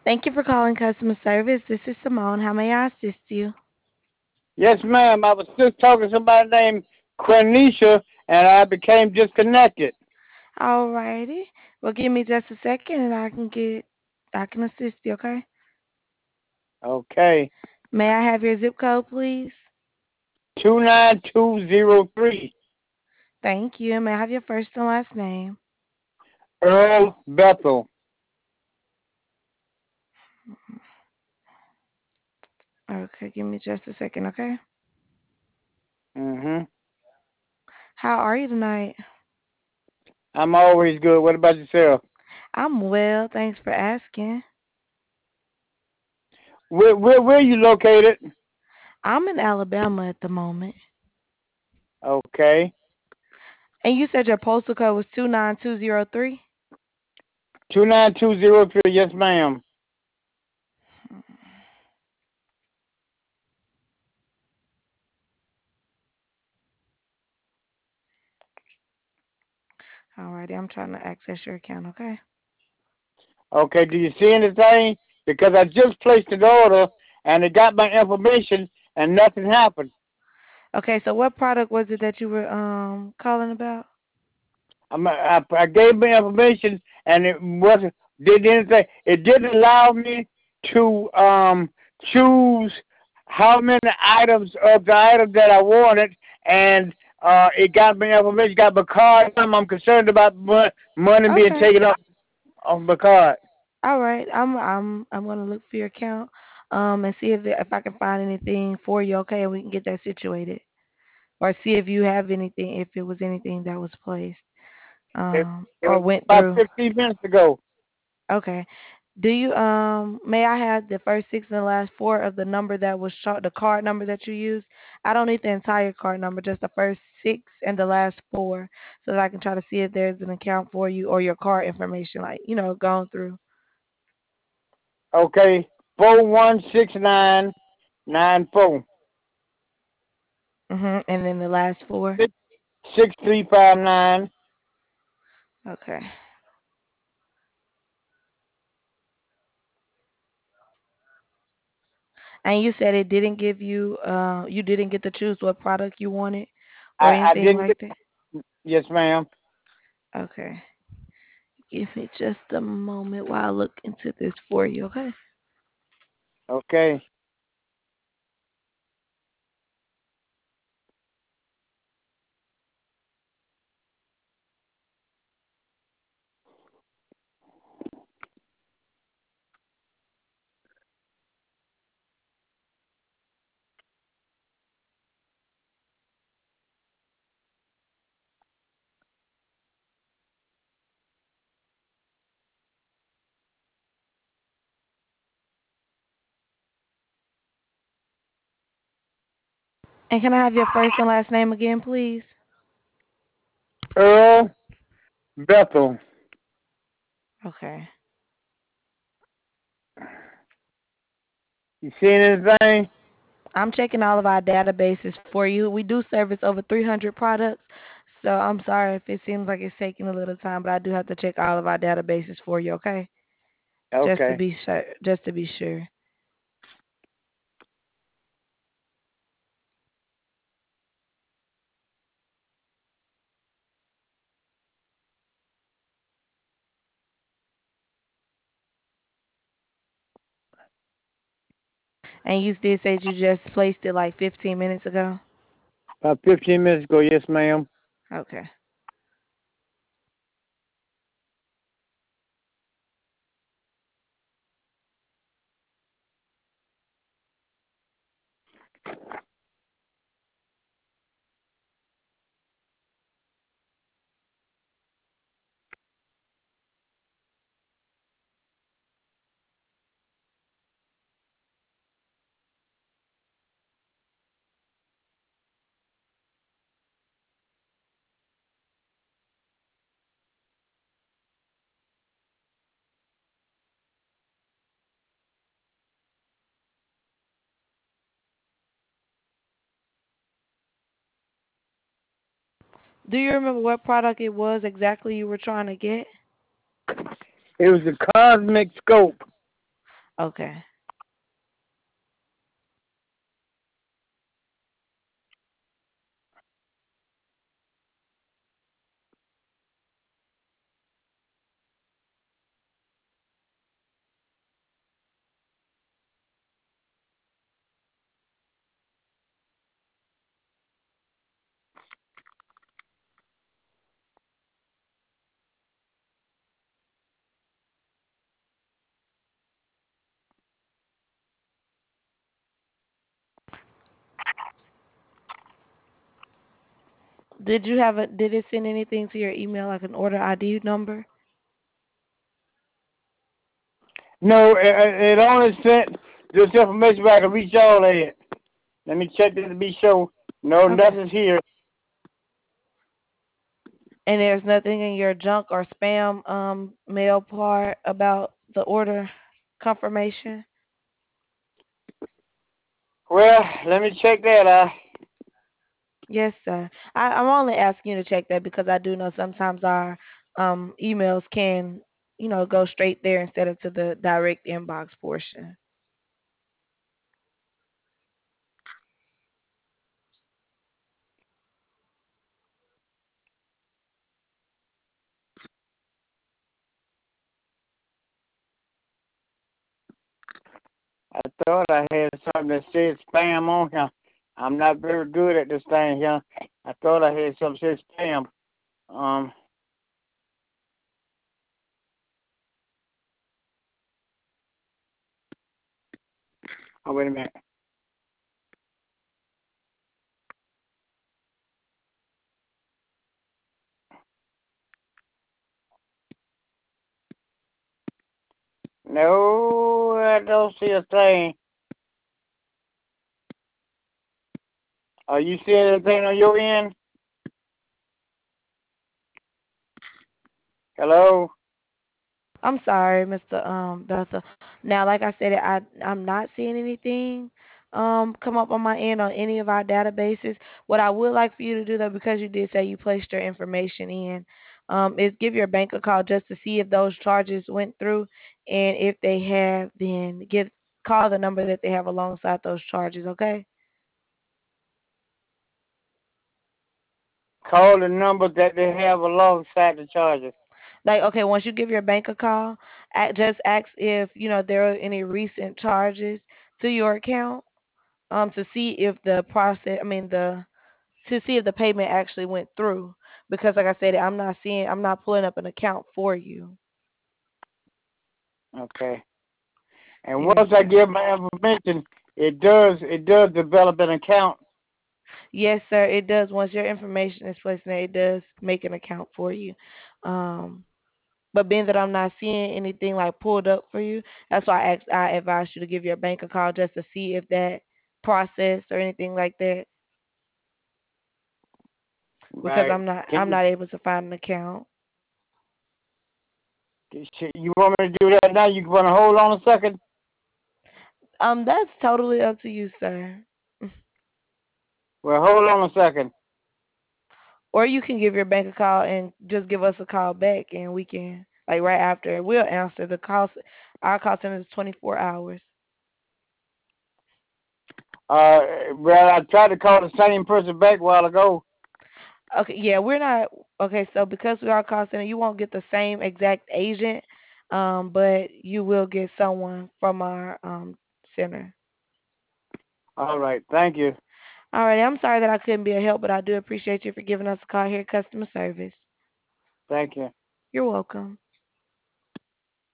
Thank you for calling customer service. This is Simone. How may I assist you? Yes, ma'am. I was just talking to somebody named Quenisha, and I became disconnected. Alrighty. Well, give me just a second and I can assist you, okay? Okay. May I have your zip code, please? 29203. Thank you. May I have your first and last name? Earl Bethel. Okay, give me just a second, okay? Mm-hmm. How are you tonight? I'm always good. What about yourself? I'm well, thanks for asking. Where are you located? I'm in Alabama at the moment. Okay. And you said your postal code was 29203? 29203. Yes, ma'am. Alrighty, I'm trying to access your account, okay? Okay. Do you see anything? Because I just placed an order, and it got my information, and nothing happened. Okay, so what product was it that you were calling about? I gave me information, and it wasn't did anything. It didn't allow me to choose how many items of the item that I wanted, and it got me information. Got my card number. I'm concerned about money being Okay. taken off my card. All right. I'm gonna look for your account and see if I can find anything for you, okay, and we can get that situated. Or see if you have anything if it was anything that was placed It or was went about through. 15 minutes ago. Okay. Do you may I have the first six and the last four of the number that was the card number that you used? I don't need the entire card number, just the first six and the last four, so that I can try to see if there's an account for you or your card information, like going through. Okay, 416994 And then the last four. 6359. Okay. And you said it didn't give you you didn't get to choose what product you wanted or I anything didn't get. like that. Yes, ma'am. Okay. Give me just a moment while I look into this for you, okay? Okay. And can I have your first and last name again, please? Earl Bethel. Okay. You seen anything? I'm checking all of our databases for you. We do service over 300 products, so I'm sorry if it seems like it's taking a little time, but I do have to check all of our databases for you, okay? Just to Okay. be sure. Just to be sure. And you did say you just placed it like 15 minutes ago? About 15 minutes ago, yes, ma'am. Okay. Do you remember what product it was exactly you were trying to get? It was the cosmic scope. Okay. Did it send anything to your email like an order ID number? No, it only sent this information back to reach all at. Let me check this to be sure. No, Okay. nothing's here. And there's nothing in your junk or spam mail part about the order confirmation? Well, let me check that out. Yes, sir. I'm only asking you to check that because I do know sometimes our emails can, go straight there instead of to the direct inbox portion. I thought I had something that said spam on here. I'm not very good at this thing here. I thought I had something that said spam. Um, oh, wait a minute. No, I don't see a thing. Are you seeing anything on your end? Hello? I'm sorry, Mr. Bethel. Now, like I said, I'm not seeing anything come up on my end on any of our databases. What I would like for you to do though, because you did say you placed your information in, is give your bank a call just to see if those charges went through, and if they have, then call the number that they have alongside those charges. Okay. Call the number that they have alongside the charges. Like, okay, once you give your bank a call, just ask if there are any recent charges to your account, to see if the process, I mean the to see if the payment actually went through. Because like I said, I'm not pulling up an account for you. Okay. And Yes, once I sir. give my information, it does develop an account. Yes, sir. It does. Once your information is placed in there, it does make an account for you. Um, but being that I'm not seeing anything like pulled up for you, that's why I advise you to give your bank a call just to see if that process or anything like that. Because Right. I'm not able to find an account. You want me to do that now? You want to hold on a second? That's totally up to you, sir. Well, hold on a second. Or you can give your bank a call and just give us a call back, and we can, like, right after. We'll answer the call. Our call center is 24 hours. Uh, well, I tried to call the same person back a while ago. Okay, yeah, we're not. Okay, so because we are a call center, you won't get the same exact agent, but you will get someone from our center. All right. Thank you. All right, I'm sorry that I couldn't be a help, but I do appreciate you for giving us a call here, customer service. Thank you. You're welcome.